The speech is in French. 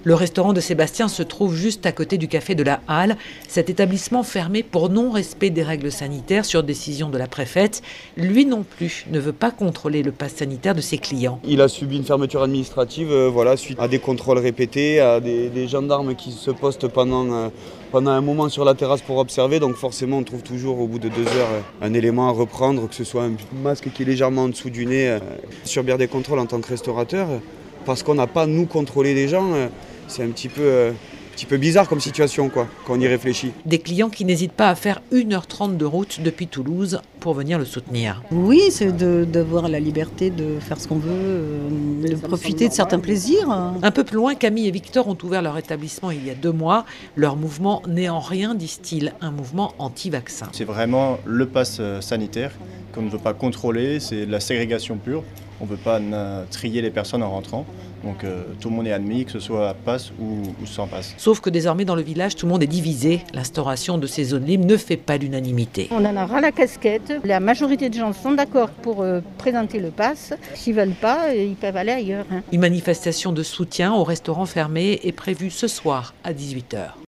Le restaurant de Sébastien se trouve juste à côté du café de la Halle. Cet établissement fermé pour non-respect des règles sanitaires sur décision de la préfète, lui non plus ne veut pas contrôler le pass sanitaire de ses clients. Il a subi une fermeture administrative suite à des contrôles répétés, à des gendarmes qui se postent pendant un moment sur la terrasse pour observer. Donc forcément, on trouve toujours au bout de 2 heures un élément à reprendre, que ce soit un masque qui est légèrement en dessous du nez. Subir des contrôles en tant que restaurateur, parce qu'on n'a pas, nous, contrôlé les gens, c'est un petit peu bizarre comme situation, quand on y réfléchit. Des clients qui n'hésitent pas à faire 1h30 de route depuis Toulouse pour venir le soutenir. Oui, c'est d'avoir la liberté de faire ce qu'on veut, de profiter de certains plaisirs. Un peu plus loin, Camille et Victor ont ouvert leur établissement il y a 2 mois. Leur mouvement n'est en rien, disent-ils, un mouvement anti-vaccin. C'est vraiment le pass sanitaire qu'on ne veut pas contrôler, c'est de la ségrégation pure. On ne veut pas trier les personnes en rentrant. Donc tout le monde est admis, que ce soit pass ou sans pass. Sauf que désormais dans le village, tout le monde est divisé. L'instauration de ces zones libres ne fait pas l'unanimité. On en a ras la casquette. La majorité des gens sont d'accord pour présenter le pass. S'ils ne veulent pas, ils peuvent aller ailleurs. Une manifestation de soutien au restaurant fermé est prévue ce soir à 18h.